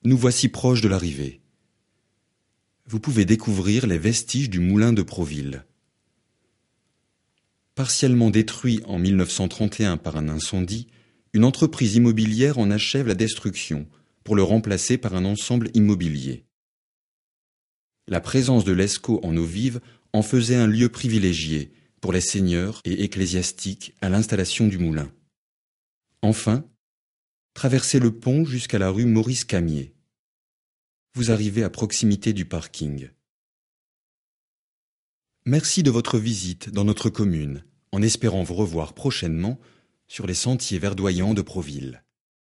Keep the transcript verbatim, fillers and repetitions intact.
Nous voici proches de l'arrivée. Vous pouvez découvrir les vestiges du moulin de Proville. Partiellement détruit en mille neuf cent trente et un par un incendie, une entreprise immobilière en achève la destruction pour le remplacer par un ensemble immobilier. La présence de l'Escaut en eau vive en faisait un lieu privilégié pour les seigneurs et ecclésiastiques à l'installation du moulin. Enfin, traversez le pont jusqu'à la rue Maurice-Camier. Vous arrivez à proximité du parking. Merci de votre visite dans notre commune, en espérant vous revoir prochainement sur les sentiers verdoyants de Proville.